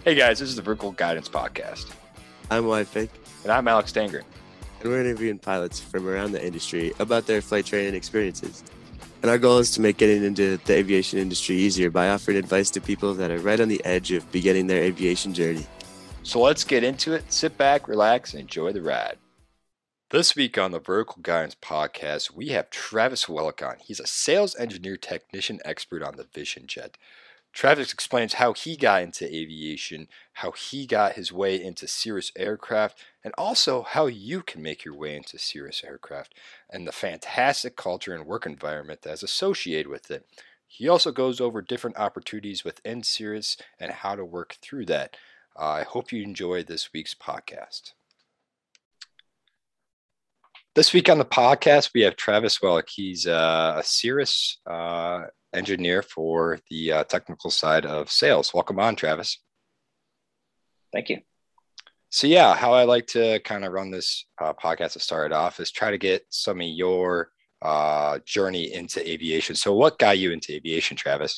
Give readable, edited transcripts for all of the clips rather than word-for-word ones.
Hey guys, this is the Vertical Guidance Podcast, I'm Fink, and I'm Alex Dangren. and we're interviewing pilots from around the industry about their flight training experiences. And our goal is to make getting into the aviation industry easier by offering advice to people that are right on the edge of beginning their aviation journey. So let's get into it. Sit back, relax, and enjoy the ride. This week on the Vertical Guidance Podcast, we have Travis Wellick on. He's a sales engineer technician expert on the Vision Jet. Travis explains how he got into aviation, how he got his way into Cirrus Aircraft, and also how you can make your way into Cirrus Aircraft, and the fantastic culture and work environment that is associated with it. He also goes over different opportunities within Cirrus and how to work through that. I hope you enjoy this week's podcast. This week on the podcast, we have Travis Wellick. He's a Cirrus engineer for the technical side of sales. Welcome on, Travis. Thank you. So yeah, how I like to kind of run this podcast to start off is try to get some of your journey into aviation. So what got you into aviation, Travis?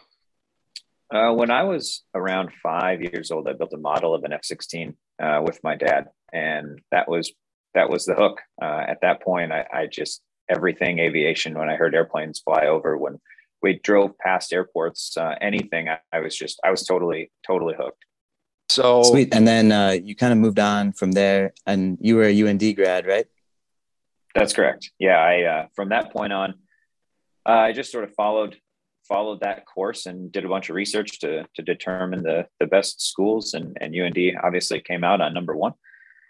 When I was around 5 years old, I built a model of an F-16 with my dad, and that was the hook. At that point, I just everything aviation. When I heard airplanes fly over, when we drove past airports, anything, I was totally hooked. So sweet. And then you kind of moved on from there, and you were a UND grad, right? That's correct. Yeah, I from that point on, I just sort of followed that course and did a bunch of research to determine the best schools, and UND obviously came out on number one.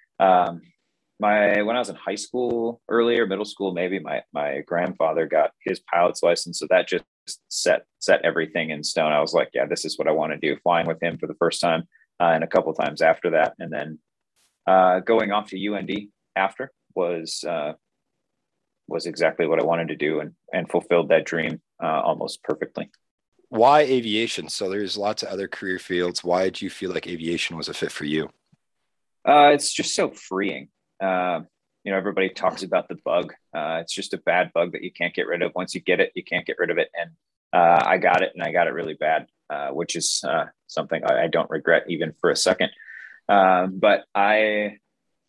When I was in high school, middle school, maybe my grandfather got his pilot's license. So that just set everything in stone. I was like, yeah, this is what I want to do. Flying with him for the first time and a couple of times after that. And then going off to UND after was exactly what I wanted to do and fulfilled that dream almost perfectly. Why aviation? So there's lots of other career fields. Why did you feel like aviation was a fit for you? It's just so freeing. Everybody talks about the bug. It's just a bad bug that you can't get rid of. Once you get it, you can't get rid of it. And I got it, and I got it really bad, which is something I don't regret even for a second. But I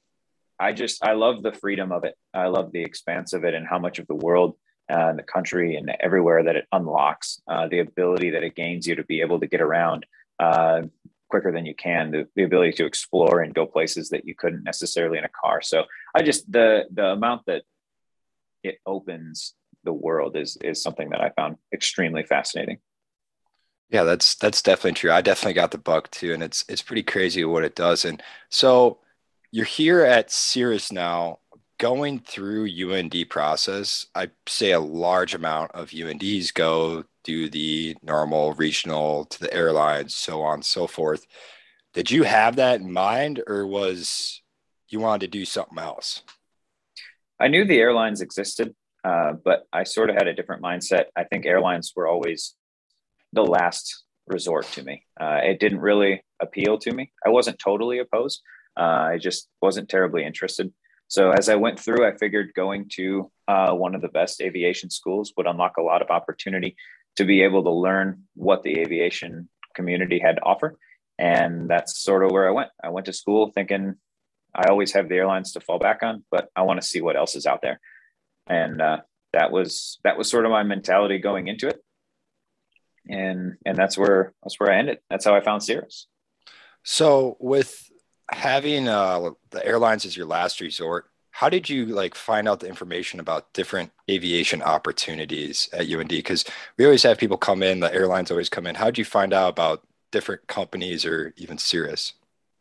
love the freedom of it. I love the expanse of it and how much of the world and the country and everywhere that it unlocks, the ability that it gains you to be able to get around quicker than you can, the ability to explore and go places that you couldn't necessarily in a car. So the amount that it opens the world is something that I found extremely fascinating. Yeah, that's definitely true. I definitely got the bug too, and it's pretty crazy what it does. And so you're here at Cirrus now, going through UND process. I say a large amount of UNDs go do the normal regional to the airlines, so on and so forth. Did you have that in mind, or was you wanted to do something else? I knew the airlines existed, but I sort of had a different mindset. I think airlines were always the last resort to me. It didn't really appeal to me. I wasn't totally opposed. I just wasn't terribly interested. So as I went through, I figured going to one of the best aviation schools would unlock a lot of opportunity to be able to learn what the aviation community had to offer. And that's sort of where I went. I went to school thinking I always have the airlines to fall back on, but I want to see what else is out there. And that was sort of my mentality going into it. And that's where I ended. That's how I found Cirrus. So with having the airlines as your last resort, how did you find out the information about different aviation opportunities at UND? Because we always have people come in, the airlines always come in. How did you find out about different companies or even Cirrus?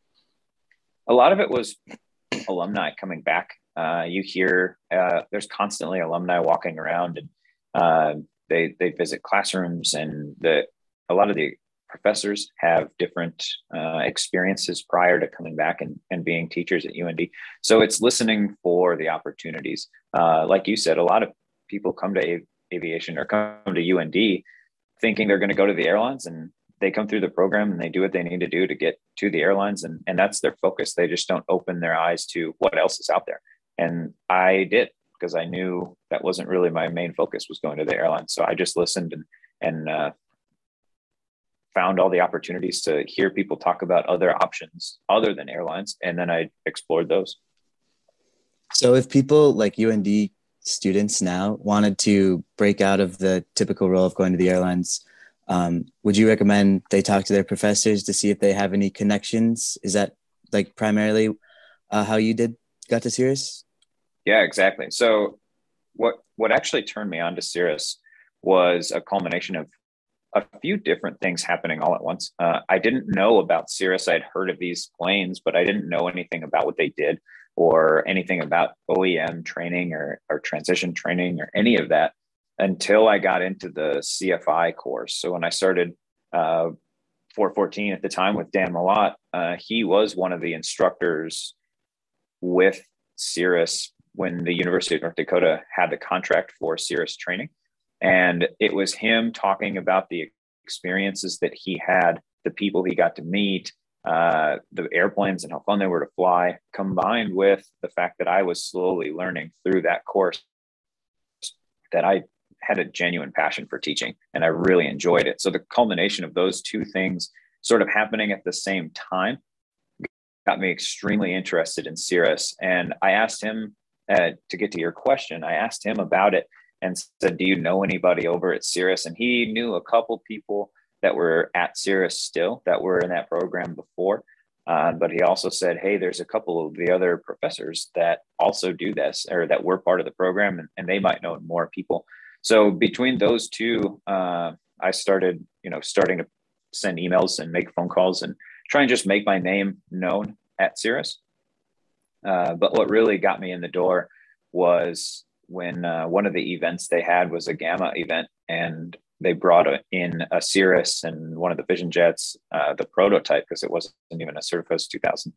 A lot of it was alumni coming back. You hear there's constantly alumni walking around, and they visit classrooms, and a lot of the professors have different experiences prior to coming back and being teachers at UND. So it's listening for the opportunities. Like you said, a lot of people come to aviation or come to UND thinking they're going to go to the airlines, and they come through the program and they do what they need to do to get to the airlines. And that's their focus. They just don't open their eyes to what else is out there. And I did, because I knew that wasn't really my main focus, was going to the airlines. So I just listened and found all the opportunities to hear people talk about other options other than airlines. And then I explored those. So if people like UND students now wanted to break out of the typical role of going to the airlines, would you recommend they talk to their professors to see if they have any connections? Is that like primarily how you got to Cirrus? Yeah, exactly. So what actually turned me on to Cirrus was a culmination of a few different things happening all at once. I didn't know about Cirrus. I'd heard of these planes, but I didn't know anything about what they did or anything about OEM training or transition training or any of that until I got into the CFI course. So when I started 414 at the time with Dan Malott, he was one of the instructors with Cirrus when the University of North Dakota had the contract for Cirrus training. And it was him talking about the experiences that he had, the people he got to meet, the airplanes and how fun they were to fly, combined with the fact that I was slowly learning through that course that I had a genuine passion for teaching and I really enjoyed it. So the culmination of those two things sort of happening at the same time got me extremely interested in Cirrus. And I asked him, to get to your question, I asked him about it and said, do you know anybody over at Cirrus? And he knew a couple people that were at Cirrus still that were in that program before. But he also said, hey, there's a couple of the other professors that also do this or that were part of the program and they might know more people. So between those two, I started to send emails and make phone calls and try and just make my name known at Cirrus. But what really got me in the door was when one of the events they had was a Gamma event, and they brought in a Cirrus and one of the Vision Jets, the prototype, because it wasn't even a certified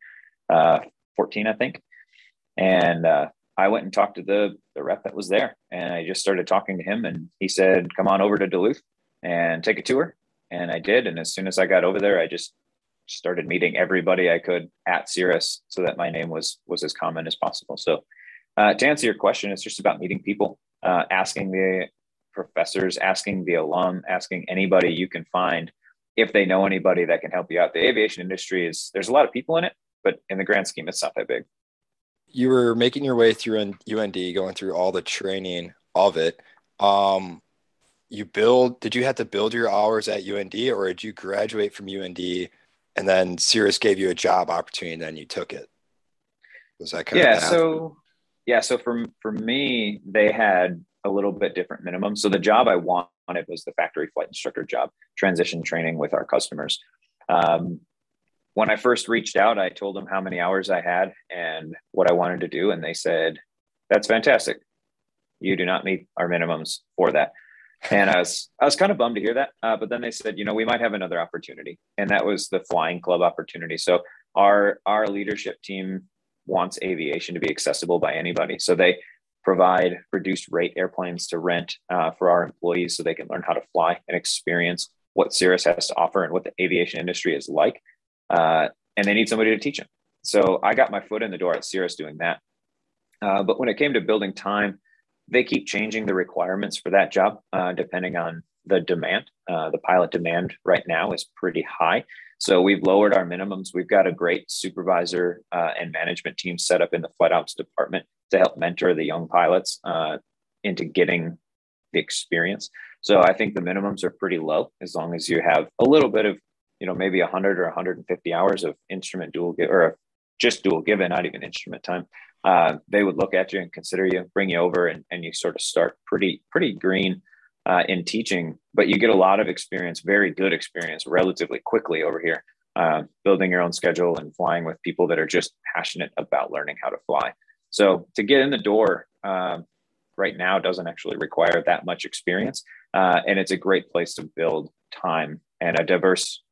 2014, I think. And I went and talked to the rep that was there, and I just started talking to him, and he said, come on over to Duluth and take a tour. And I did. And as soon as I got over there, I just started meeting everybody I could at Cirrus so that my name was as common as possible. So to answer your question, it's just about meeting people, asking the professors, asking the alum, asking anybody you can find if they know anybody that can help you out. The aviation industry there's a lot of people in it, but in the grand scheme, it's not that big. You were making your way through UND, going through all the training of it. Did you have to build your hours at UND, or did you graduate from UND and then Cirrus gave you a job opportunity and then you took it? Was that kind of path? So for me, they had a little bit different minimum. So the job I wanted was the factory flight instructor job, transition training with our customers. When I first reached out, I told them how many hours I had and what I wanted to do. And they said, that's fantastic. You do not meet our minimums for that. And I was kind of bummed to hear that. But then they said, we might have another opportunity. And that was the flying club opportunity. So our leadership team wants aviation to be accessible by anybody. So they provide reduced rate airplanes to rent for our employees so they can learn how to fly and experience what Cirrus has to offer and what the aviation industry is like. And they need somebody to teach them. So I got my foot in the door at Cirrus doing that. But when it came to building time, they keep changing the requirements for that job depending on the demand. The pilot demand right now is pretty high. So we've lowered our minimums. We've got a great supervisor and management team set up in the flight ops department to help mentor the young pilots into getting the experience. So I think the minimums are pretty low as long as you have a little bit of, maybe 100 or 150 hours of instrument dual or just dual given, not even instrument time. They would look at you and consider you, bring you over, and you sort of start pretty green in teaching, but you get a lot of experience, very good experience, relatively quickly over here, building your own schedule and flying with people that are just passionate about learning how to fly. So to get in the door right now doesn't actually require that much experience, and it's a great place to build time and a diverse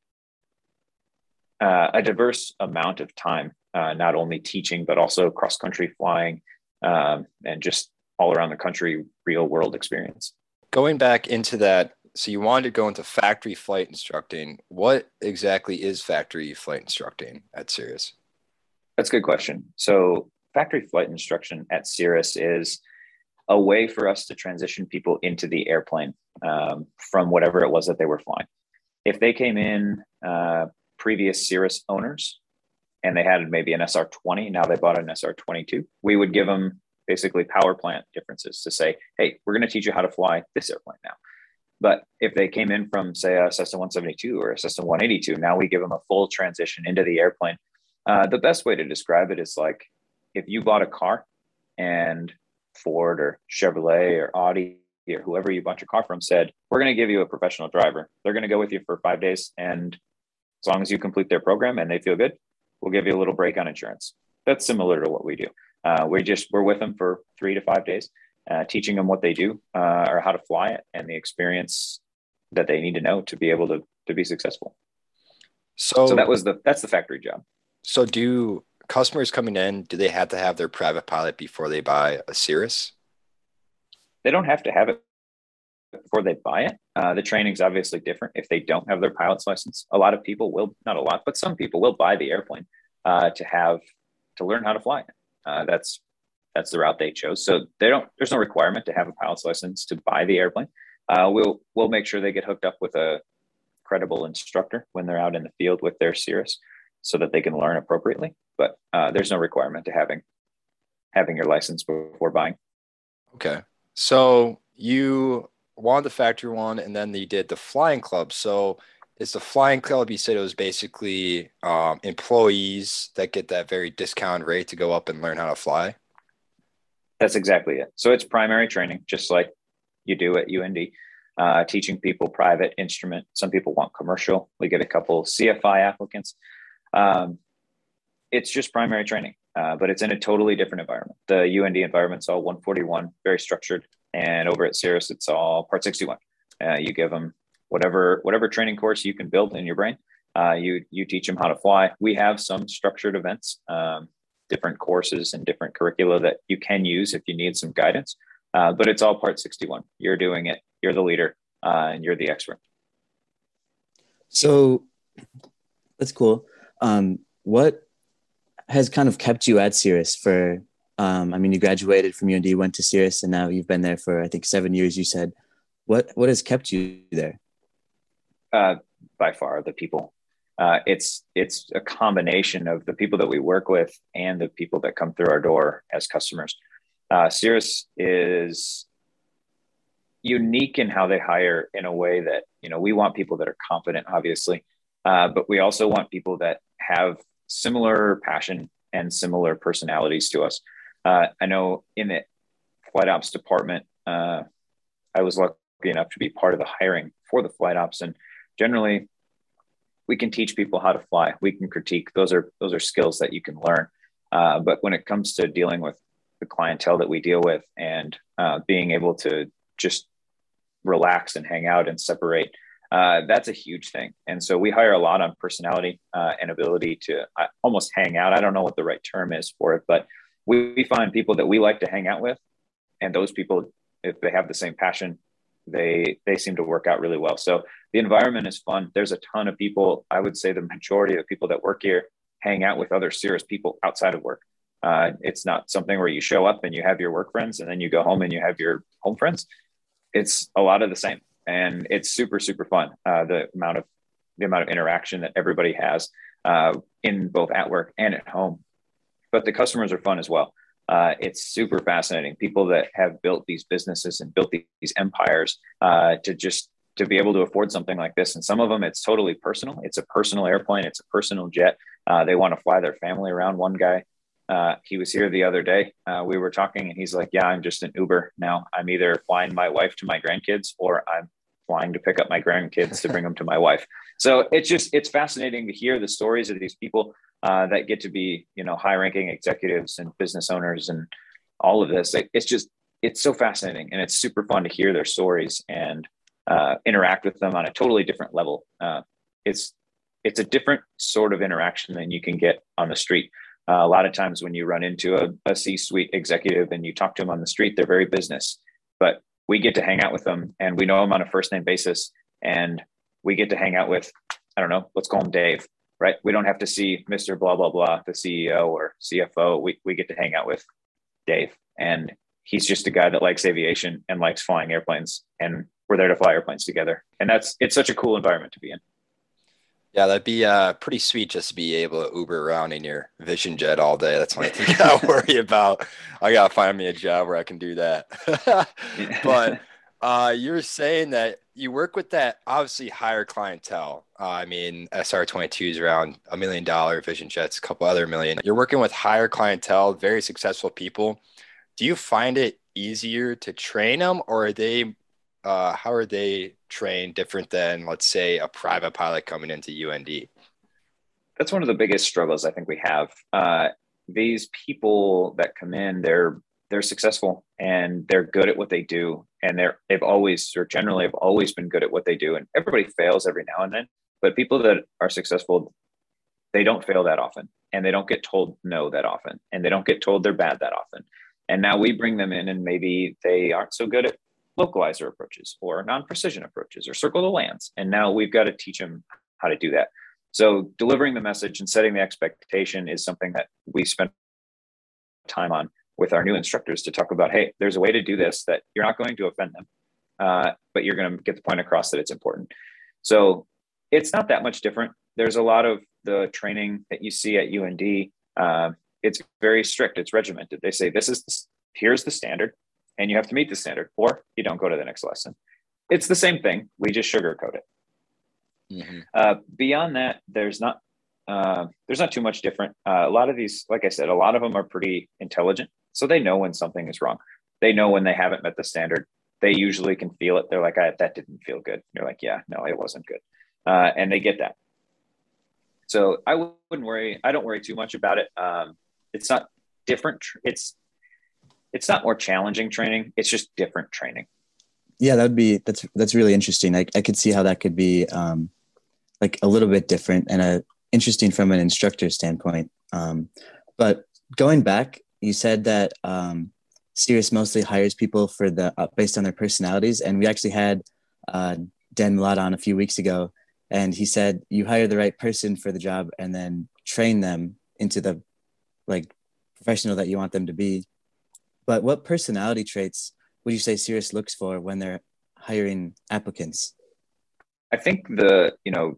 amount of time. Not only teaching, but also cross-country flying and just all around the country, real world experience. Going back into that, so you wanted to go into factory flight instructing. What exactly is factory flight instructing at Cirrus? That's a good question. So factory flight instruction at Cirrus is a way for us to transition people into the airplane from whatever it was that they were flying. if they came in previous Cirrus owners and they had maybe an SR20, now they bought an SR22, we would give them basically power plant differences to say, hey, we're going to teach you how to fly this airplane now. But if they came in from, say, a Cessna 172 or a Cessna 182, now we give them a full transition into the airplane. The best way to describe it is like if you bought a car and Ford or Chevrolet or Audi or whoever you bought your car from said, we're going to give you a professional driver. They're going to go with you for 5 days. And as long as you complete their program and they feel good, we'll give you a little break on insurance. That's similar to what we do. We're with them for 3 to 5 days, teaching them what they do or how to fly it and the experience that they need to know to be able to be successful. So that's the factory job. So do customers coming in, do they have to have their private pilot before they buy a Cirrus? They don't have to have it before they buy it. The training's obviously different if they don't have their pilot's license. A lot of people will, not a lot, but some people will buy the airplane to learn how to fly it. That's the route they chose. So there's no requirement to have a pilot's license to buy the airplane. We'll make sure they get hooked up with a credible instructor when they're out in the field with their Cirrus so that they can learn appropriately. But there's no requirement to having your license before buying. Okay. So you wanted the factory one and then you did the flying club. So is the flying club, you said it was basically employees that get that very discount rate to go up and learn how to fly? That's exactly it. So it's primary training, just like you do at UND, teaching people private instrument. Some people want commercial. We get a couple CFI applicants. It's just primary training, but it's in a totally different environment. The UND environment's all 141, very structured. And over at Cirrus, it's all Part 61. You give them whatever training course you can build in your brain. You teach them how to fly. We have some structured events, different courses and different curricula that you can use if you need some guidance. But it's all Part 61. You're doing it. You're the leader, and you're the expert. So that's cool. What has kind of kept you at Cirrus for, you graduated from UND, went to Cirrus, and now you've been there for, I think, 7 years, you said. What has kept you there? By far, the people. It's a combination of the people that we work with and the people that come through our door as customers. Cirrus is unique in how they hire in a way that, we want people that are confident, obviously, but we also want people that have similar passion and similar personalities to us. I know in the flight ops department, I was lucky enough to be part of the hiring for the flight ops, and generally we can teach people how to fly. We can critique. Those are skills that you can learn. But when it comes to dealing with the clientele that we deal with and being able to just relax and hang out and separate, that's a huge thing. And so we hire a lot on personality and ability to almost hang out. I don't know what the right term is for it, but we find people that we like to hang out with. And those people, if they have the same passion, they seem to work out really well. So the environment is fun. There's a ton of people. I would say the majority of the people that work here hang out with other Cirrus people outside of work. It's not something where you show up and you have your work friends and then you go home and you have your home friends. It's a lot of the same, and it's super, super fun. The amount of interaction that everybody has in both at work and at home, but the customers are fun as well. It's super fascinating. People that have built these businesses and built these empires to be able to afford something like this. And some of them, it's totally personal. It's a personal airplane. It's a personal jet. They want to fly their family around. One guy, he was here the other day. We were talking and he's like, yeah, I'm just an Uber now. I'm either flying my wife to my grandkids or I'm flying to pick up my grandkids to bring them to my wife. So it's fascinating to hear the stories of these people that get to be, high ranking executives and business owners and all of this. It's so fascinating, and it's super fun to hear their stories and interact with them on a totally different level. It's a different sort of interaction than you can get on the street. A lot of times when you run into a C-suite executive and you talk to them on the street, they're very business, but we get to hang out with them and we know them on a first name basis, and we get to hang out with, I don't know, let's call him Dave, right? We don't have to see Mr. blah, blah, blah, the CEO or CFO. We get to hang out with Dave, and he's just a guy that likes aviation and likes flying airplanes, and we're there to fly airplanes together. And it's such a cool environment to be in. Yeah, that'd be pretty sweet just to be able to Uber around in your Vision Jet all day. That's the only thing I gotta worry about. I gotta find me a job where I can do that. But you're saying that you work with that obviously higher clientele. I mean, SR22 is around $1 million, Vision Jet's a couple other million. You're working with higher clientele, very successful people. Do you find it easier to train them, or are they how are they trained different than, let's say, a private pilot coming into UND? That's one of the biggest struggles I think we have. These people that come in, they're successful and they're good at what they do, and they've always, or generally have always been good at what they do. And everybody fails every now and then, but people that are successful, they don't fail that often, and they don't get told no that often, and they don't get told they're bad that often. And now we bring them in, and maybe they aren't so good at localizer approaches or non-precision approaches or circle the lands, and now we've got to teach them how to do that. So delivering the message and setting the expectation is something that we spend time on with our new instructors to talk about. Hey, there's a way to do this that you're not going to offend them, but you're going to get the point across that it's important. So it's not that much different. There's a lot of the training that you see at UND. It's very strict. It's regimented. They say, here's the standard, and you have to meet the standard, or you don't go to the next lesson. It's the same thing. We just sugarcoat it. Mm-hmm. Beyond that, there's not too much different. A lot of these, like I said, a lot of them are pretty intelligent. So they know when something is wrong. They know when they haven't met the standard. They usually can feel it. They're like, that didn't feel good. You're like, yeah, no, it wasn't good. And they get that. So I wouldn't worry. I don't worry too much about it. It's not different. It's not more challenging training. It's just different training. Yeah, that's really interesting. I could see how that could be like a little bit different and interesting from an instructor standpoint. But going back, you said that Cirrus mostly hires people for based on their personalities, and we actually had Dan Milata on a few weeks ago, and he said you hire the right person for the job and then train them into the like professional that you want them to be. But what personality traits would you say Cirrus looks for when they're hiring applicants? I think the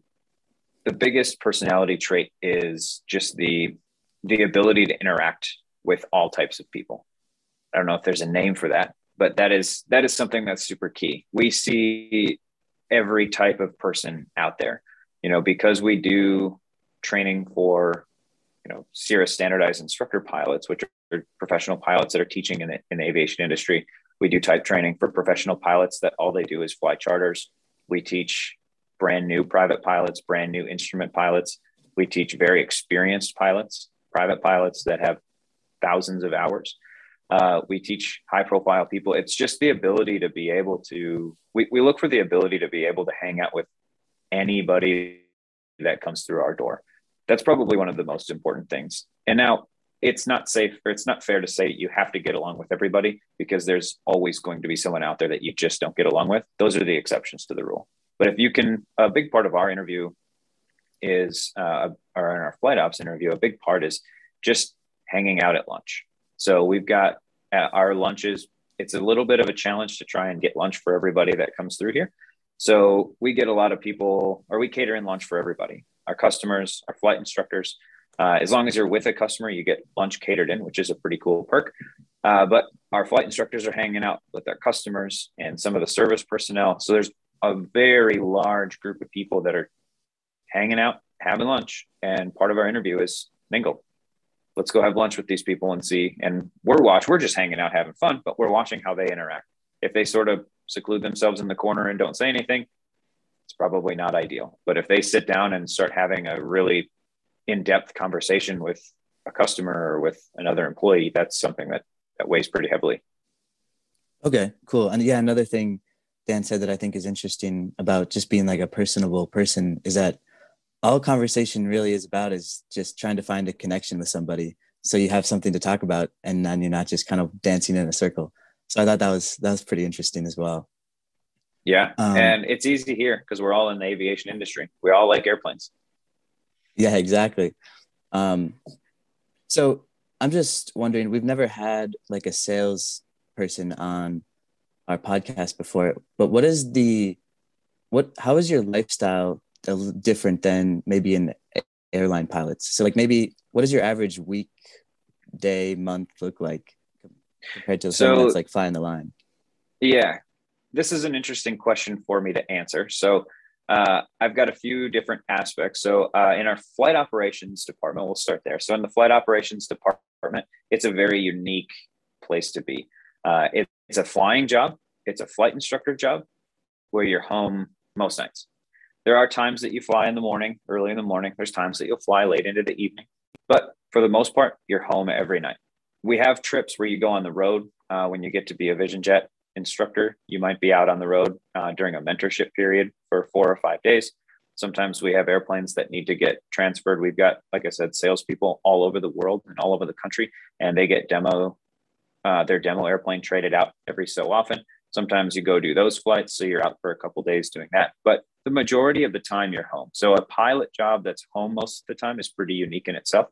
biggest personality trait is just the ability to interact with all types of people. I don't know if there's a name for that, but that is something that's super key. We see every type of person out there, because we do training for, Cirrus standardized instructor pilots, which are professional pilots that are teaching in the aviation industry. We do type training for professional pilots that all they do is fly charters. We teach brand new private pilots, brand new instrument pilots. We teach very experienced pilots, private pilots that have thousands of hours. We teach high profile people. It's just the ability to be able to, we look for the ability to be able to hang out with anybody that comes through our door. That's probably one of the most important things. And now it's not safe, or it's not fair to say you have to get along with everybody, because there's always going to be someone out there that you just don't get along with. Those are the exceptions to the rule. But if you can, a big part of our interview is, or in our flight ops interview, a big part is just hanging out at lunch. So we've got our lunches. It's a little bit of a challenge to try and get lunch for everybody that comes through here. So we get a lot of people, or we cater in lunch for everybody, our customers, our flight instructors. As long as you're with a customer, you get lunch catered in, which is a pretty cool perk. But our flight instructors are hanging out with our customers and some of the service personnel. So there's a very large group of people that are hanging out, having lunch. And part of our interview is mingle. Let's go have lunch with these people and see. And we're just hanging out, having fun, but we're watching how they interact. If they sort of seclude themselves in the corner and don't say anything, it's probably not ideal. But if they sit down and start having a really in-depth conversation with a customer or with another employee, that's something that weighs pretty heavily. Okay, cool. And yeah, another thing Dan said that I think is interesting about just being like a personable person is that all conversation really is about is just trying to find a connection with somebody. So you have something to talk about, and then you're not just kind of dancing in a circle. So I thought that was pretty interesting as well. Yeah. And it's easy here because we're all in the aviation industry. We all like airplanes. Yeah, exactly. So I'm just wondering, we've never had like a sales person on our podcast before, but how is your lifestyle different than maybe an airline pilots. So like maybe what does your average week, day, month look like compared to someone that's like flying the line? Yeah, this is an interesting question for me to answer. So I've got a few different aspects. So in our flight operations department, we'll start there. So in the flight operations department, it's a very unique place to be. It's a flying job. It's a flight instructor job where you're home most nights. There are times that you fly in the morning, early in the morning. There's times that you'll fly late into the evening. But for the most part, you're home every night. We have trips where you go on the road when you get to be a Vision Jet instructor. You might be out on the road during a mentorship period for 4 or 5 days. Sometimes we have airplanes that need to get transferred. We've got, like I said, salespeople all over the world and all over the country, and they get their demo airplane traded out every so often. Sometimes you go do those flights, so you're out for a couple of days doing that. But the majority of the time you're home. So a pilot job that's home most of the time is pretty unique in itself.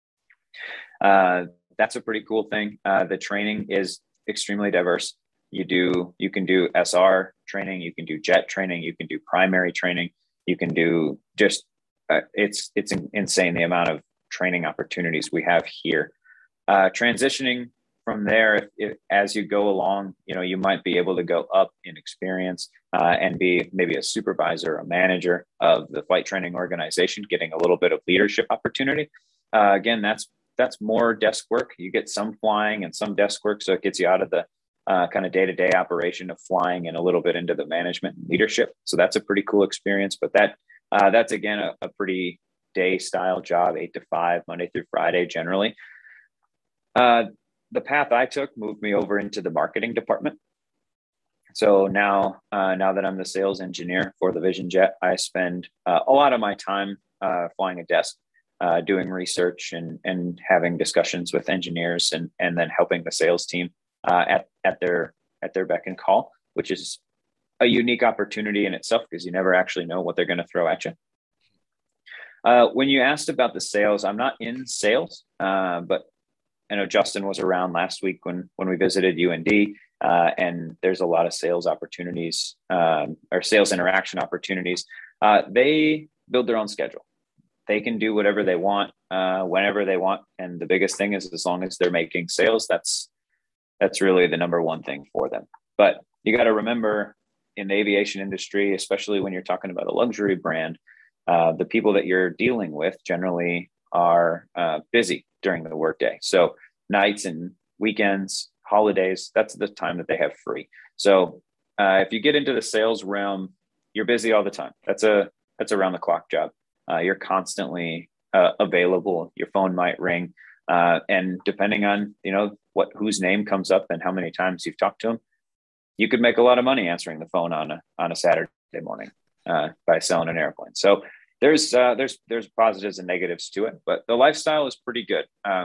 That's a pretty cool thing. The training is extremely diverse. You can do SR training, you can do jet training, you can do primary training, you can do just, it's insane the amount of training opportunities we have here. Transitioning from there, as you go along, you might be able to go up in experience and be maybe a supervisor, a manager of the flight training organization, getting a little bit of leadership opportunity. Again, that's more desk work. You get some flying and some desk work, so it gets you out of the kind of day-to-day operation of flying and a little bit into the management and leadership. So that's a pretty cool experience. But that's again a pretty day style job, 8 to 5, Monday through Friday generally. The path I took moved me over into the marketing department. So now that I'm the sales engineer for the Vision Jet, I spend a lot of my time flying a desk, doing research and having discussions with engineers and then helping the sales team at their beck and call, which is a unique opportunity in itself because you never actually know what they're going to throw at you. When you asked about the sales, I'm not in sales, but I know Justin was around last week when we visited UND, and there's a lot of sales opportunities or sales interaction opportunities. They build their own schedule. They can do whatever they want, whenever they want. And the biggest thing is as long as they're making sales, that's really the number one thing for them. But you got to remember in the aviation industry, especially when you're talking about a luxury brand, the people that you're dealing with generally are busy during the workday. So nights and weekends, holidays, that's the time that they have free. So if you get into the sales realm, you're busy all the time. That's a round the clock job. You're constantly available. Your phone might ring. And depending on, whose name comes up and how many times you've talked to them, you could make a lot of money answering the phone on a Saturday morning by selling an airplane. So there's positives and negatives to it, but the lifestyle is pretty good.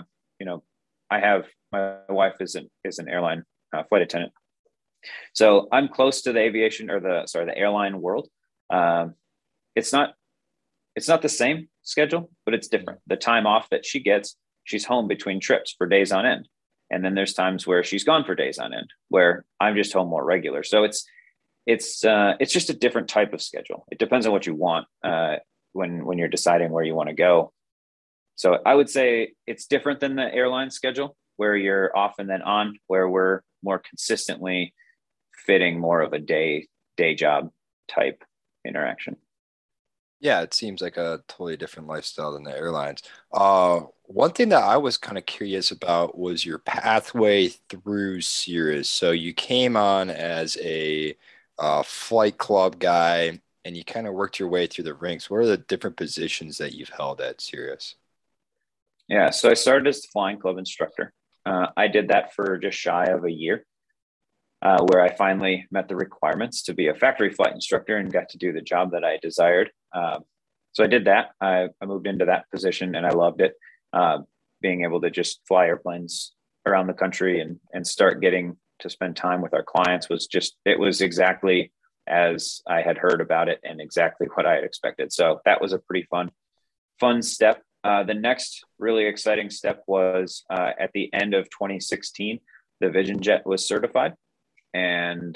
I have, my wife is an airline flight attendant. So I'm close to the aviation or the airline world. It's not the same schedule, but it's different. The time off that she gets, she's home between trips for days on end. And then there's times where she's gone for days on end, where I'm just home more regular. So it's just a different type of schedule. It depends on what you want when you're deciding where you want to go. So I would say it's different than the airline schedule, where you're off and then on, where we're more consistently fitting more of a day job type interaction. Yeah, it seems like a totally different lifestyle than the airlines. One thing that I was kind of curious about was your pathway through Cirrus. So you came on as a flight club guy, and you kind of worked your way through the ranks. What are the different positions that you've held at Cirrus? Yeah, so I started as the flying club instructor. I did that for just shy of a year, where I finally met the requirements to be a factory flight instructor and got to do the job that I desired. So I did that. I moved into that position and I loved it. Being able to just fly airplanes around the country and start getting to spend time with our clients it was exactly as I had heard about it and exactly what I had expected. So that was a pretty fun step. The next really exciting step was at the end of 2016, the Vision Jet was certified. And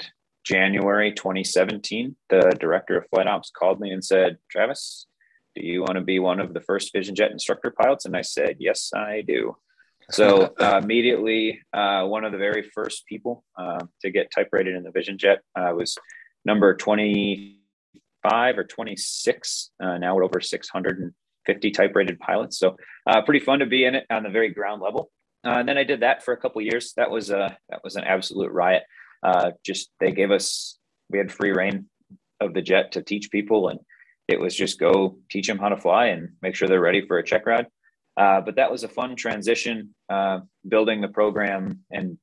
January 2017, the director of flight ops called me and said, Travis, do you want to be one of the first VisionJet instructor pilots? And I said, yes, I do. So immediately, one of the very first people to get type rated in the VisionJet was number 25 or 26. Now we're over 650 type rated pilots. So pretty fun to be in it on the very ground level. And then I did that for a couple of years. That was an absolute riot. We had free reign of the jet to teach people, and it was just go teach them how to fly and make sure they're ready for a check ride. But that was a fun transition, building the program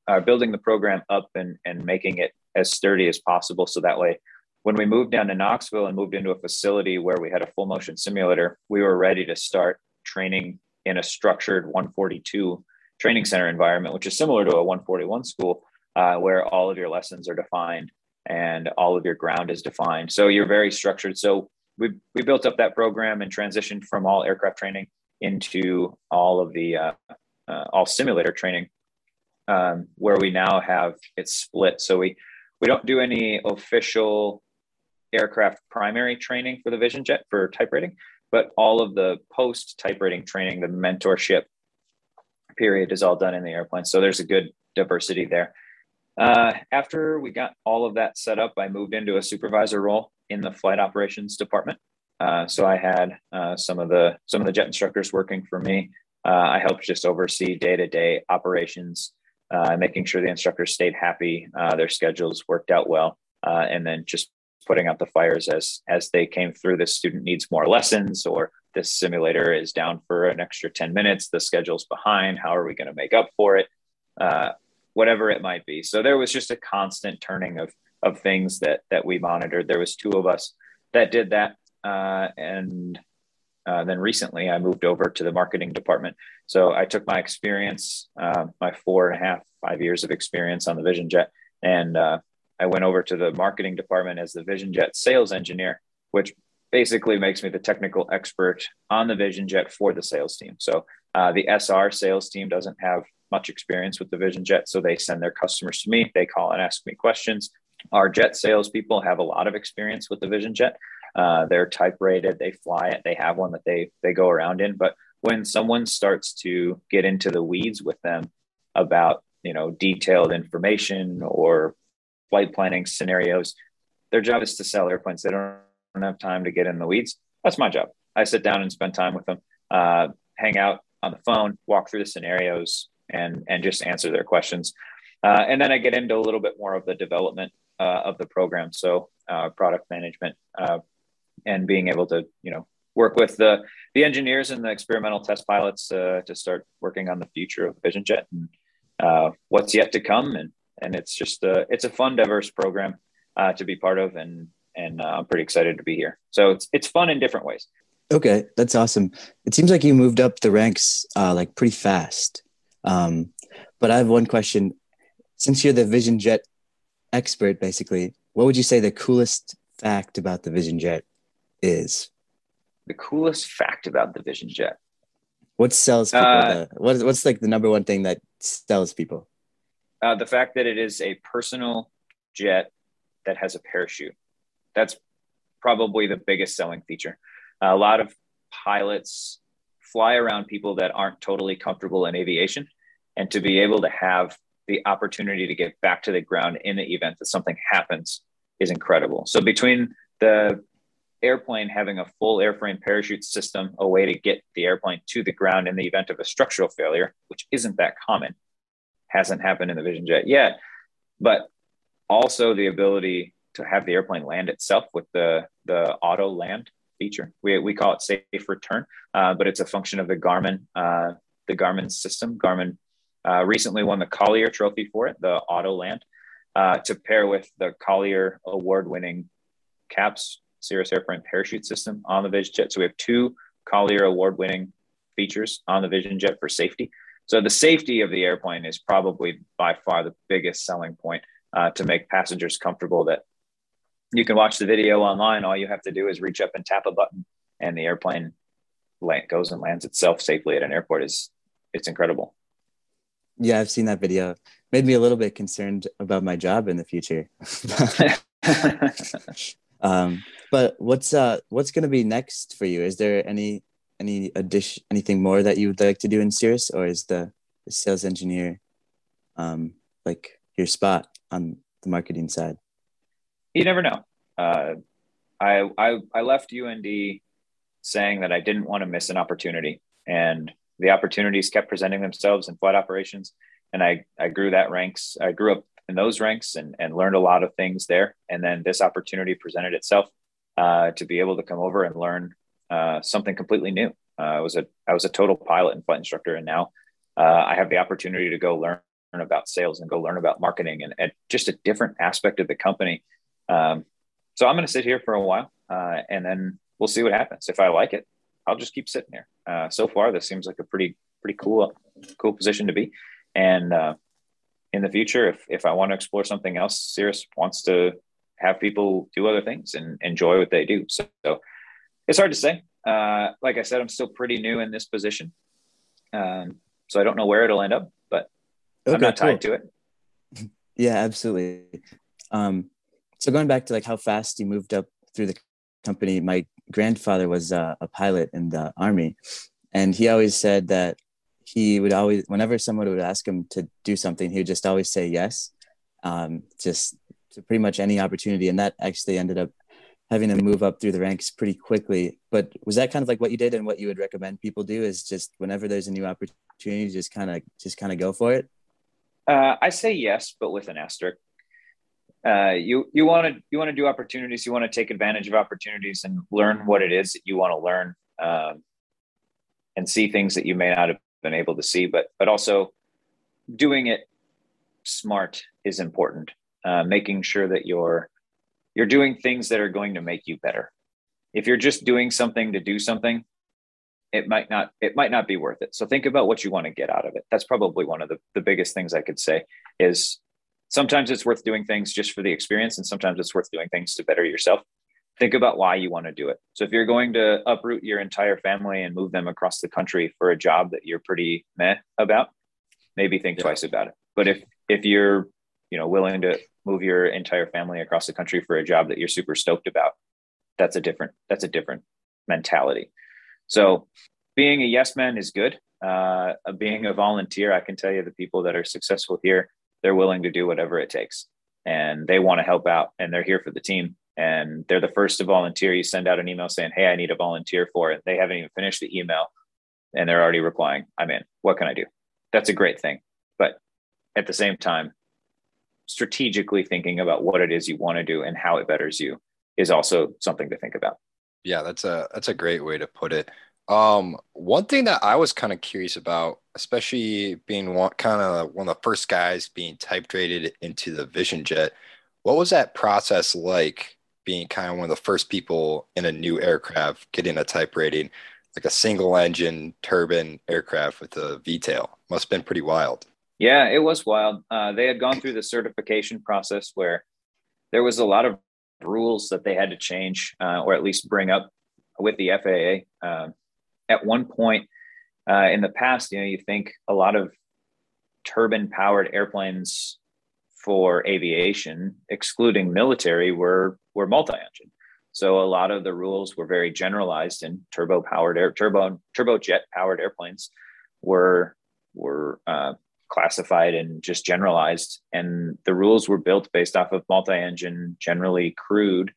up and making it as sturdy as possible. So that way, when we moved down to Knoxville and moved into a facility where we had a full motion simulator, we were ready to start training in a structured 142 training center environment, which is similar to a 141 school, where all of your lessons are defined and all of your ground is defined. So you're very structured. So we built up that program and transitioned from all aircraft training into all of the all simulator training, where we now have it split. So we don't do any official aircraft primary training for the VisionJet for type rating, but all of the post type rating training, the mentorship period, is all done in the airplane. So there's a good diversity there. After we got all of that set up, I moved into a supervisor role in the flight operations department. So I had some of the jet instructors working for me. I helped just oversee day-to-day operations, making sure the instructors stayed happy, their schedules worked out well, and then just putting out the fires as they came through. This student needs more lessons, or this simulator is down for an extra 10 minutes. The schedule's behind. How are we going to make up for it? Whatever it might be. So there was just a constant turning of things that we monitored. There was two of us that did that. And then recently I moved over to the marketing department. So I took my experience, my 5 years of experience on the VisionJet, and I went over to the marketing department as the VisionJet sales engineer, which basically makes me the technical expert on the VisionJet for the sales team. So the SR sales team doesn't have much experience with the VisionJet, so they send their customers to me. They call and ask me questions. Our jet salespeople have a lot of experience with the VisionJet. They're type rated, they fly it, they have one that they go around in. But when someone starts to get into the weeds with them about, detailed information or flight planning scenarios, their job is to sell airplanes. They don't have time to get in the weeds. That's my job. I sit down and spend time with them, hang out on the phone, walk through the scenarios, and just answer their questions. And then I get into a little bit more of the development of the program. So product management, and being able to, work with the engineers and the experimental test pilots to start working on the future of VisionJet and what's yet to come. And it's just it's a fun, diverse program to be part of, and I'm pretty excited to be here. So it's fun in different ways. Okay, that's awesome. It seems like you moved up the ranks like pretty fast. But I have one question. Since you're the VisionJet expert, basically, what would you say the coolest fact about the VisionJet is? The coolest fact about the VisionJet. What sells people? What's like the number one thing that sells people? The fact that it is a personal jet that has a parachute. That's probably the biggest selling feature. A lot of pilots fly around people that aren't totally comfortable in aviation, and to be able to have the opportunity to get back to the ground in the event that something happens is incredible. So between the airplane having a full airframe parachute system, a way to get the airplane to the ground in the event of a structural failure, which isn't that common, hasn't happened in the VisionJet yet, but also the ability to have the airplane land itself with the auto land feature. We call it safe return, but it's a function of the Garmin system. Garmin recently won the Collier Trophy for it, the auto land, to pair with the Collier award-winning CAPS Cirrus airframe parachute system on the VisionJet. So we have two Collier award-winning features on the VisionJet for safety. So the safety of the airplane is probably by far the biggest selling point to make passengers comfortable, that you can watch the video online. All you have to do is reach up and tap a button, and the airplane goes and lands itself safely at an airport. It's incredible. Yeah, I've seen that video. Made me a little bit concerned about my job in the future. But what's going to be next for you? Is there anything more that you would like to do in Cirrus, or is the sales engineer like your spot on the marketing side? You never know. I left UND saying that I didn't want to miss an opportunity, and the opportunities kept presenting themselves in flight operations, and I grew that ranks. I grew up in those ranks and learned a lot of things there. And then this opportunity presented itself to be able to come over and learn something completely new. I was a total pilot and flight instructor, and now I have the opportunity to go learn about sales and go learn about marketing and just a different aspect of the company. So I'm going to sit here for a while, and then we'll see what happens. If I like it, I'll just keep sitting here. So far, this seems like a pretty cool position to be. And in the future, if I want to explore something else, Cirrus wants to have people do other things and enjoy what they do. So it's hard to say. Like I said, I'm still pretty new in this position. So I don't know where it'll end up, but I'm not tied to it. Yeah, absolutely. So going back to like how fast you moved up through the company, my grandfather was a pilot in the Army, and he always said that he would always, whenever someone would ask him to do something, he would just always say yes, just to pretty much any opportunity. And that actually ended up having to move up through the ranks pretty quickly. But was that kind of like what you did, and what you would recommend people do is just whenever there's a new opportunity, just kind of go for it? I say yes, but with an asterisk. You want to do opportunities. You want to take advantage of opportunities and learn what it is that you want to learn, and see things that you may not have been able to see. But also doing it smart is important. Making sure that you're doing things that are going to make you better. If you're just doing something to do something, it might not be worth it. So think about what you want to get out of it. That's probably one of the biggest things I could say is sometimes it's worth doing things just for the experience, and sometimes it's worth doing things to better yourself. Think about why you want to do it. So if you're going to uproot your entire family and move them across the country for a job that you're pretty meh about, maybe think twice about it. But if you're, willing to move your entire family across the country for a job that you're super stoked about, that's a different mentality. So being a yes man is good. Being a volunteer, I can tell you the people that are successful here, they're willing to do whatever it takes, and they want to help out, and they're here for the team, and they're the first to volunteer. You send out an email saying, "Hey, I need a volunteer for it." They haven't even finished the email, and they're already replying, "I'm in. What can I do?" That's a great thing. But at the same time, strategically thinking about what it is you want to do and how it betters you is also something to think about. Yeah, that's a great way to put it. One thing that I was kind of curious about, especially being one of the first guys being type rated into the Vision Jet, what was that process like, being kind of one of the first people in a new aircraft getting a type rating, like a single engine turbine aircraft with a VTOL? Must have been pretty wild. Yeah, it was wild. They had gone through the certification process where there was a lot of rules that they had to change, or at least bring up with the FAA. At one point in the past, you think a lot of turbine powered airplanes for aviation, excluding military, were multi-engine. So a lot of the rules were very generalized, and turbojet powered airplanes were classified and just generalized. And the rules were built based off of multi-engine, generally crew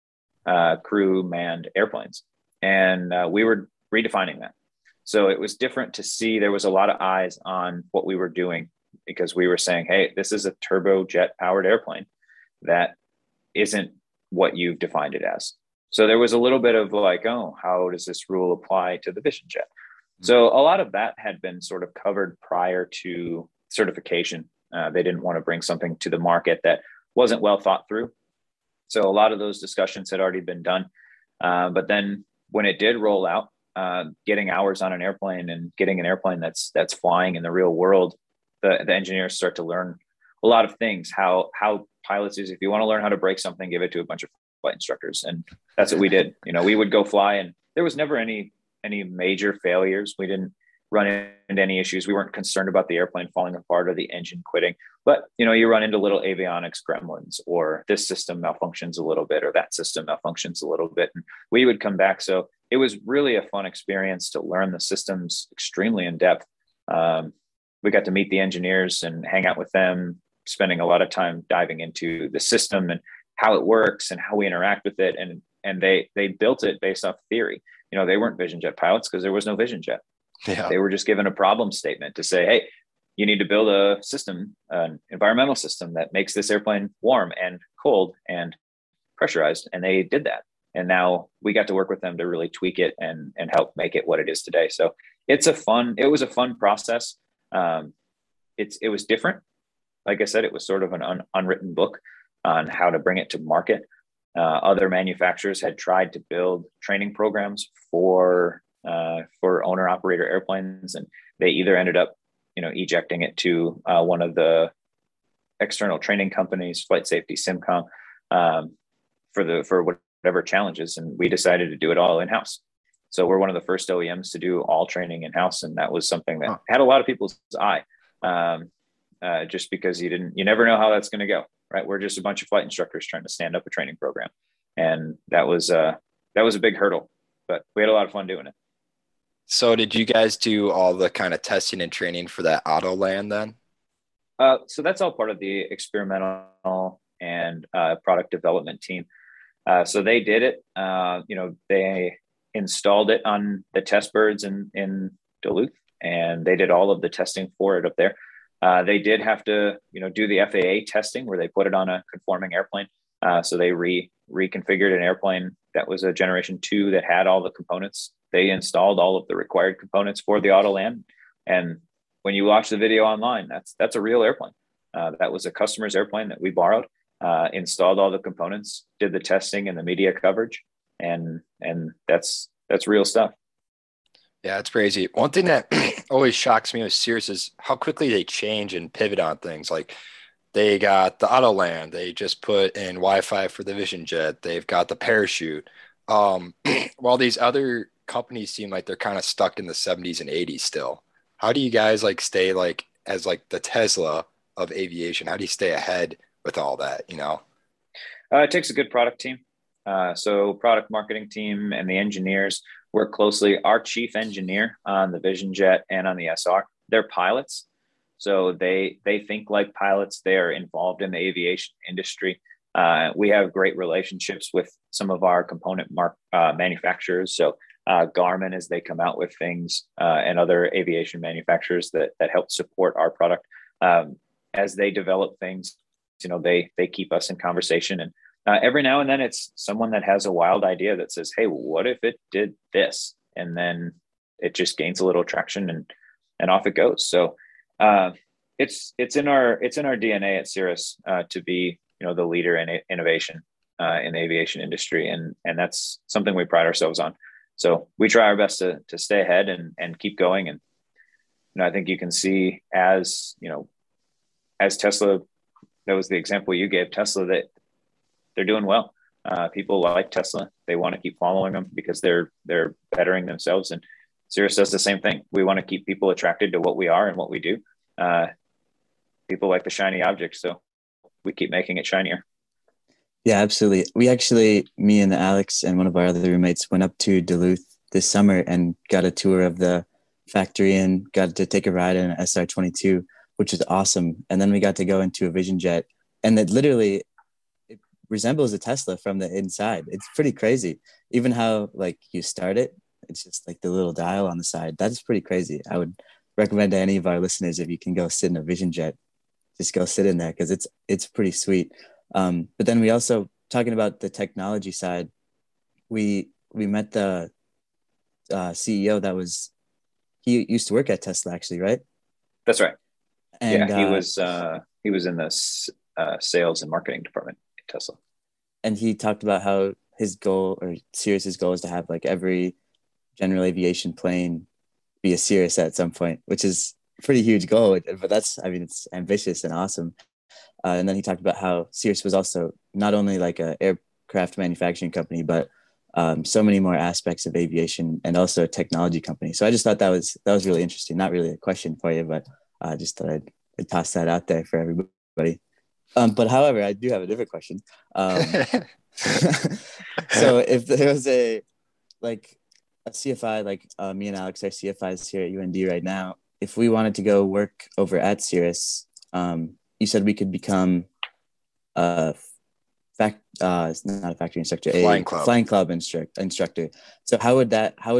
manned airplanes. And we were redefining that. So it was different to see. There was a lot of eyes on what we were doing, because we were saying, hey, this is a turbojet powered airplane that isn't what you've defined it as. So there was a little bit of like, oh, how does this rule apply to the Vision Jet? So a lot of that had been sort of covered prior to certification. They didn't want to bring something to the market that wasn't well thought through. So a lot of those discussions had already been done. But then when it did roll out, getting hours on an airplane and getting an airplane that's flying in the real world, the engineers start to learn a lot of things, how pilots use. If you want to learn how to break something, give it to a bunch of flight instructors. And that's what we did. We would go fly, and there was never any major failures. We didn't run into any issues. We weren't concerned about the airplane falling apart or the engine quitting. But, you run into little avionics gremlins, or this system malfunctions a little bit, or that system malfunctions a little bit. And we would come back. So it was really a fun experience to learn the systems extremely in depth. We got to meet the engineers and hang out with them, spending a lot of time diving into the system and how it works and how we interact with it. And they built it based off theory. They weren't Vision Jet pilots because there was no Vision Jet. Yeah. They were just given a problem statement to say, hey, you need to build a system, an environmental system that makes this airplane warm and cold and pressurized. And they did that. And now we got to work with them to really tweak it and help make it what it is today. So it was a fun process. It was different. Like I said, it was sort of an unwritten book on how to bring it to market. Other manufacturers had tried to build training programs for owner operator airplanes, and they either ended up, ejecting it to one of the external training companies, Flight Safety Simcom, for whatever challenges. And we decided to do it all in-house. So we're one of the first OEMs to do all training in-house. And that was something that had a lot of people's eye, just because you never know how that's going to go, right? We're just a bunch of flight instructors trying to stand up a training program. And that was a big hurdle, but we had a lot of fun doing it. So did you guys do all the kind of testing and training for that Autoland then? So that's all part of the experimental and product development team. So they did it. They installed it on the test birds in Duluth, and they did all of the testing for it up there. They did have to, do the FAA testing where they put it on a conforming airplane. So they reconfigured an airplane that was a Generation 2 that had all the components. They installed all of the required components for the Autoland. And when you watch the video online, that's a real airplane. That was a customer's airplane that we borrowed, installed all the components, did the testing and the media coverage. And that's real stuff. Yeah, it's crazy. One thing that always shocks me with Cirrus is how quickly they change and pivot on things. Like they got the Autoland, they just put in Wi-Fi for the Vision Jet. They've got the parachute. While these other companies seem like they're kind of stuck in the 70s and 80s still. How do you guys stay as the Tesla of aviation? How do you stay ahead with all that? It takes a good product team. So product marketing team and the engineers work closely. Our chief engineer on the Vision Jet and on the SR, they're pilots. So they think like pilots. They are involved in the aviation industry. We have great relationships with some of our component manufacturers. So Garmin, as they come out with things, and other aviation manufacturers that help support our product. As they develop things, they keep us in conversation. And every now and then it's someone that has a wild idea that says, hey, what if it did this? And then it just gains a little traction and off it goes. So it's in our DNA at Cirrus to be, the leader in innovation in the aviation industry. And that's something we pride ourselves on. So we try our best to stay ahead and keep going. And, I think you can see as Tesla, that was the example you gave, Tesla, that they're doing well. People like Tesla. They want to keep following them because they're bettering themselves. And Cirrus does the same thing. We want to keep people attracted to what we are and what we do. People like the shiny objects, so we keep making it shinier. Yeah, absolutely. We actually, me and Alex and one of our other roommates went up to Duluth this summer and got a tour of the factory and got to take a ride in an SR-22, which was awesome. And then we got to go into a Vision Jet, and it resembles a Tesla from the inside. It's pretty crazy. Even how you start it, it's just the little dial on the side. That's pretty crazy. I would recommend to any of our listeners, if you can go sit in a Vision Jet, just go sit in there because it's pretty sweet. But then we also, talking about the technology side, we met the CEO he used to work at Tesla actually, right? That's right. And he was in the sales and marketing department at Tesla. And he talked about how his goal, or Cirrus's goal, is to have every general aviation plane be a Cirrus at some point, which is a pretty huge goal. But it's ambitious and awesome. And then he talked about how Cirrus was also not only an aircraft manufacturing company, but so many more aspects of aviation and also a technology company. So I just thought that was really interesting. Not really a question for you, but I just thought I'd toss that out there for everybody. But however, I do have a different question. So if there was a CFI, me and Alex are CFIs here at UND right now, if we wanted to go work over at Cirrus, you said we could become it's not a factory instructor, flying club instructor. So how would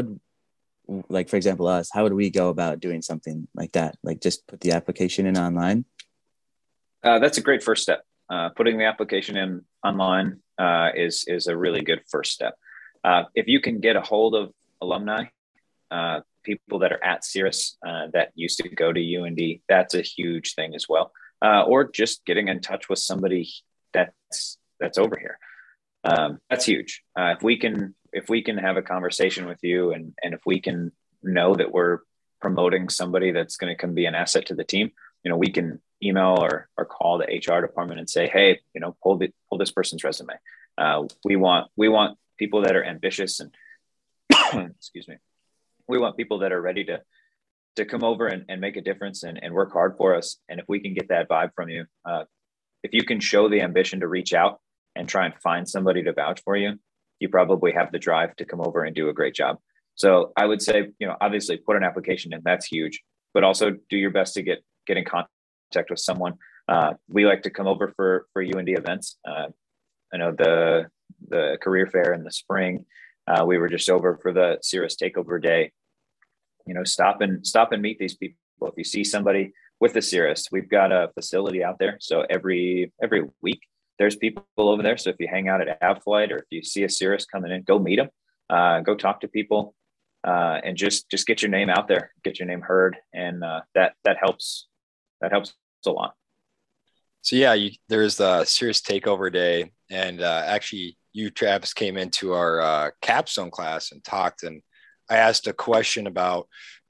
for example, us, how would we go about doing something like that? Like just put the application in online? That's a great first step. Putting the application in online is a really good first step. If you can get a hold of alumni, people that are at Cirrus that used to go to UND, that's a huge thing as well. Or just getting in touch with somebody that's over here. That's huge. If we can have a conversation with you and if we can know that we're promoting somebody that's going to come be an asset to the team, we can email or call the HR department and say, hey, pull this person's resume. We want people that are ambitious and excuse me. We want people that are ready to come over and make a difference and work hard for us. And if we can get that vibe from you, if you can show the ambition to reach out and try and find somebody to vouch for you, you probably have the drive to come over and do a great job. So I would say, obviously put an application in, that's huge, but also do your best to get in contact with someone. We like to come over for UND events. I know the career fair in the spring, we were just over for the Cirrus Takeover Day. Stop and meet these people. If you see somebody with the Cirrus, we've got a facility out there. So every week there's people over there. So if you hang out at AvFlight or if you see a Cirrus coming in, go meet them, go talk to people, and just get your name out there, get your name heard. And that helps a lot. So yeah, there's the Cirrus Takeover Day, and actually you, Travis, came into our capstone class and talked, and I asked a question about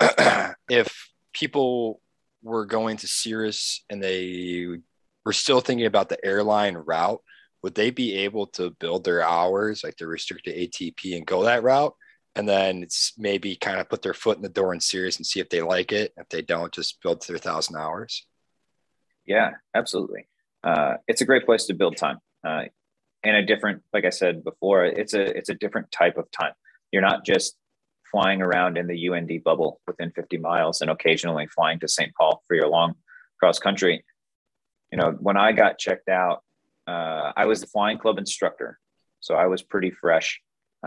if people were going to Cirrus and they were still thinking about the airline route, would they be able to build their hours, like the restricted ATP, and go that route? And then it's maybe kind of put their foot in the door in Cirrus and see if they like it. If they don't, just build to their 1,000 hours. Yeah, absolutely. It's a great place to build time. And a different, like I said before, it's a different type of time. You're not just flying around in the UND bubble within 50 miles and occasionally flying to St. Paul for your long cross country. When I got checked out, I was the flying club instructor, so I was pretty fresh.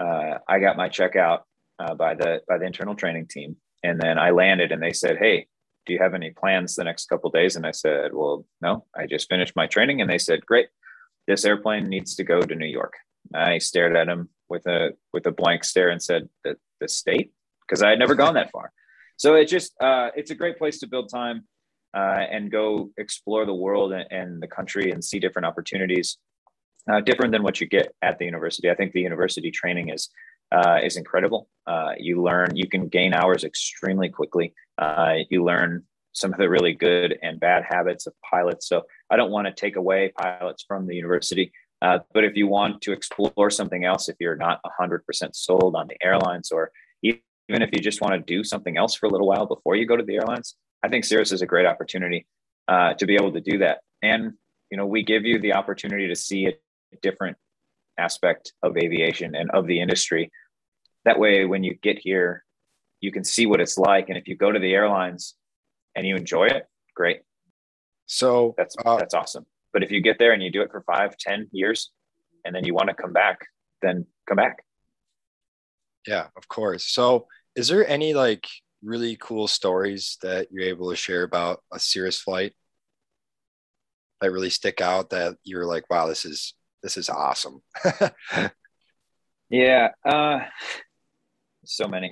I got my checkout by the internal training team, and then I landed, and they said, "Hey, do you have any plans the next couple of days?" And I said, "Well, no, I just finished my training." And they said, "Great, this airplane needs to go to New York." I stared at him with a blank stare and said, "The state?" Because I had never gone that far. So it's a great place to build time and go explore the world and the country and see different opportunities, different than what you get at the university. I think the university training is incredible. You can gain hours extremely quickly. You learn some of the really good and bad habits of pilots. So I don't want to take away pilots from the university. But if you want to explore something else, if you're not 100% sold on the airlines, or even if you just want to do something else for a little while before you go to the airlines, I think Cirrus is a great opportunity to be able to do that. And, we give you the opportunity to see a different aspect of aviation and of the industry. That way, when you get here, you can see what it's like. And if you go to the airlines and you enjoy it, great. So that's awesome. But if you get there and you do it for 5-10 years and then you want to come back, then come back. Yeah, of course. So is there any really cool stories that you're able to share about a Cirrus flight that really stick out, that you're like, wow, this is awesome? Yeah. So many.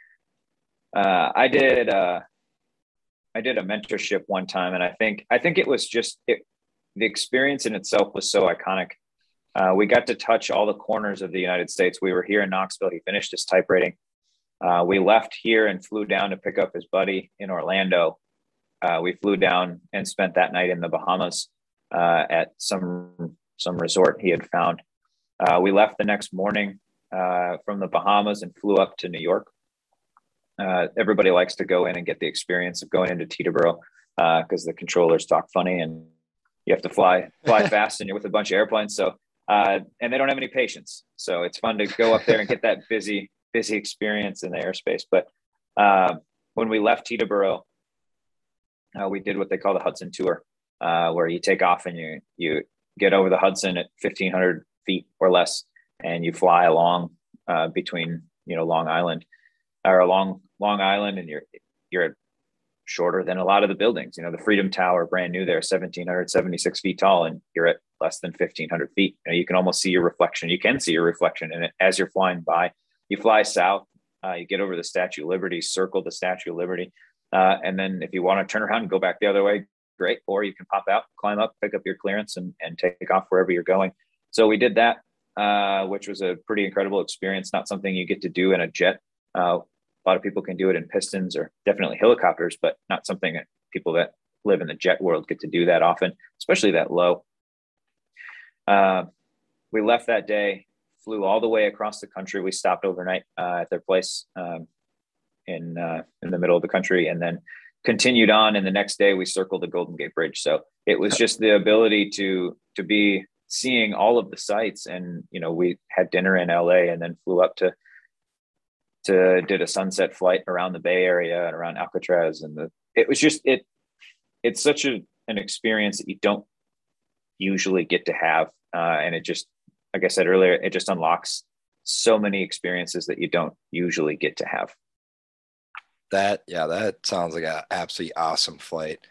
I did a mentorship one time, and I think it was just the experience in itself was so iconic. We got to touch all the corners of the United States. We were here in Knoxville. He finished his type rating. We left here and flew down to pick up his buddy in Orlando. We flew down and spent that night in the Bahamas at some resort he had found. We left the next morning from the Bahamas and flew up to New York. Everybody likes to go in and get the experience of going into Teterboro because the controllers talk funny and you have to fly fast and you're with a bunch of airplanes. So, and they don't have any patience. So it's fun to go up there and get that busy experience in the airspace. But when we left Teterboro, we did what they call the Hudson Tour, where you take off and you get over the Hudson at 1,500 feet or less, and you fly along between Long Island, and you're shorter than a lot of the buildings. The Freedom Tower, brand new there, 1,776 feet tall, and you're at less than 1,500 feet. You can almost see your reflection. You can see your reflection in it as you're flying by. You fly south, you get over the Statue of Liberty, circle the Statue of Liberty. And then if you want to turn around and go back the other way, great. Or you can pop out, climb up, pick up your clearance and take off wherever you're going. So we did that, which was a pretty incredible experience. Not something you get to do in a jet. A lot of people can do it in Pistons or definitely helicopters, but not something that people that live in the jet world get to do that often, especially that low. We left that day, flew all the way across the country. We stopped overnight at their place in the middle of the country, and then continued on. And the next day we circled the Golden Gate Bridge. So it was just the ability to be seeing all of the sites. And, we had dinner in LA and then flew up to did a sunset flight around the Bay Area and around Alcatraz. And it was just, it's such an experience that you don't usually get to have. And it just, like I said earlier, it just unlocks so many experiences that you don't usually get to have. That sounds like an absolutely awesome flight.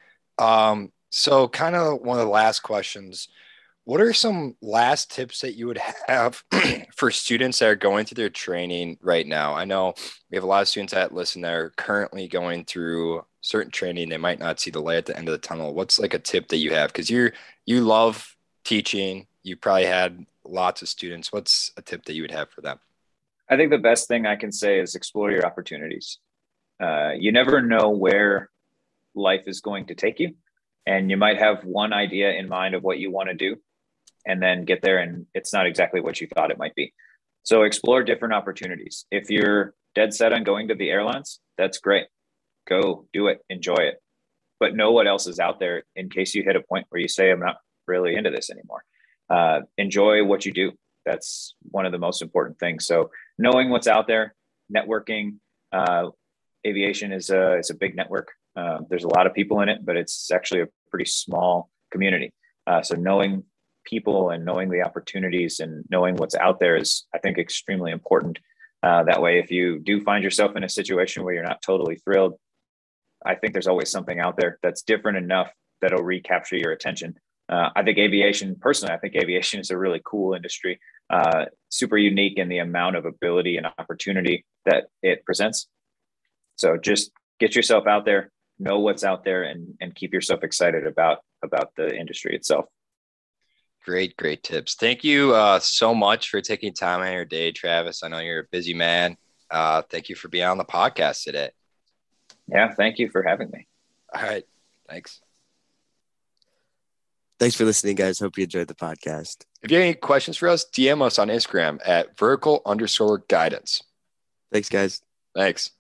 So kind of one of the last questions, what are some last tips that you would have for students that are going through their training right now? I know we have a lot of students that listen that are currently going through certain training. They might not see the light at the end of the tunnel. What's like a tip that you have? Because you love teaching. You probably had lots of students. What's a tip that you would have for them? I think the best thing I can say is explore your opportunities. You never know where life is going to take you. And you might have one idea in mind of what you want to do and then get there and it's not exactly what you thought it might be. So explore different opportunities. If you're dead set on going to the airlines, that's great. Go do it, enjoy it, but know what else is out there in case you hit a point where you say, I'm not really into this anymore. Enjoy what you do. That's one of the most important things. So knowing what's out there, networking, aviation is a big network. There's a lot of people in it, but it's actually a pretty small community. So knowing people and knowing the opportunities and knowing what's out there is, I think, extremely important. That way, if you do find yourself in a situation where you're not totally thrilled, I think there's always something out there that's different enough that'll recapture your attention. I think aviation is a really cool industry, super unique in the amount of ability and opportunity that it presents. So just get yourself out there, know what's out there, and keep yourself excited about the industry itself. Great tips. Thank you so much for taking time out of your day, Travis. I know you're a busy man. Thank you for being on the podcast today. Yeah, thank you for having me. All right. Thanks. Thanks for listening, guys. Hope you enjoyed the podcast. If you have any questions for us, DM us on Instagram at vertical_guidance. Thanks, guys. Thanks.